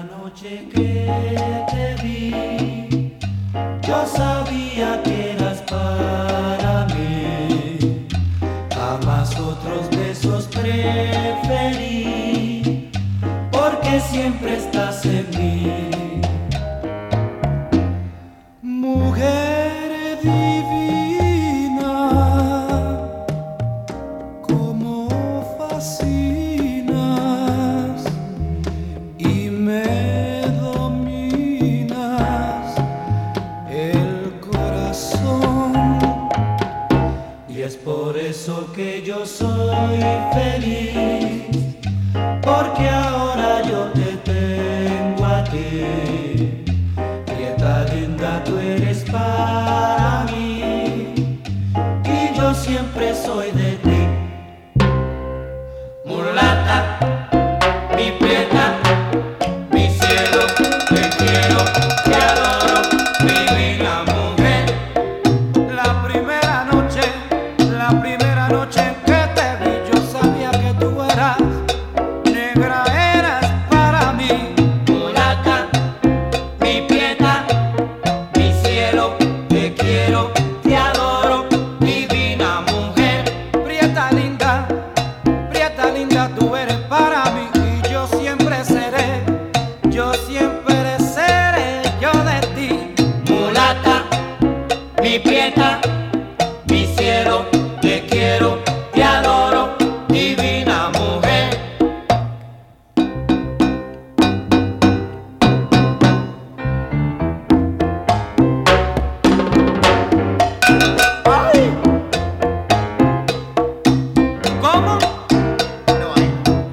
noche que te vi, yo sabía que eras para mí. Jamás otros besos preferí, porque siempre estás en mí. Mujer divina, cómo fascinas y me dominas el corazón. Y es por eso que yo soy feliz, porque ahora yo te tengo a ti. Prieta linda, tú eres para mí, y yo siempre soy de ti. Mulata, mi prieta, mi cielo, te quiero, te adoro, mi divina mujer. La primera noche en que te vi, yo sabía que tú eras negra, eras para mí. Mulata, mi prieta, mi cielo, te quiero, te adoro, divina mujer. Prieta linda, tú eres para mí, y yo siempre seré yo de ti. Mulata, mi prieta, mi cielo, te quiero, te adoro, divina mujer. ¡Ay! ¿Cómo? No hay.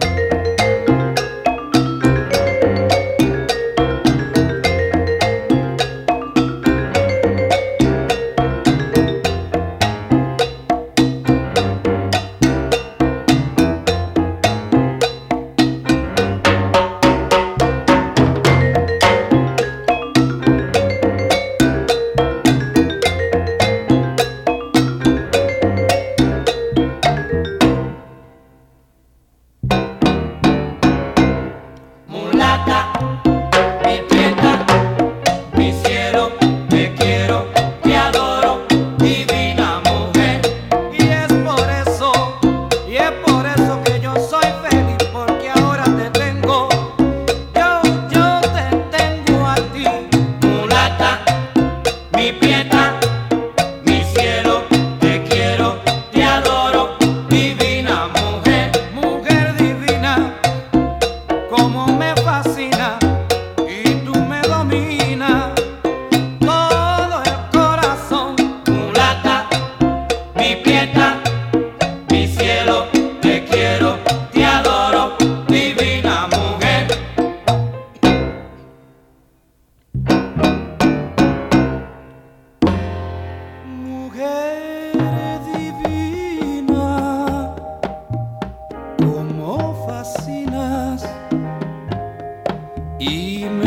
Mulata, mi prieta, mi cielo, te quiero, te adoro, divina mujer. Y es por eso que yo soy feliz, porque ahora te tengo, yo te tengo a ti. Mulata, mi prieta, mi cielo, te quiero, te adoro, divina mujer. Mujer divina, como me fascina, y tú me dominas todo el corazón. Mulata, mi prieta, mi cielo, te quiero, te adoro, divina mujer. Mujer divina, cómo fascinas y me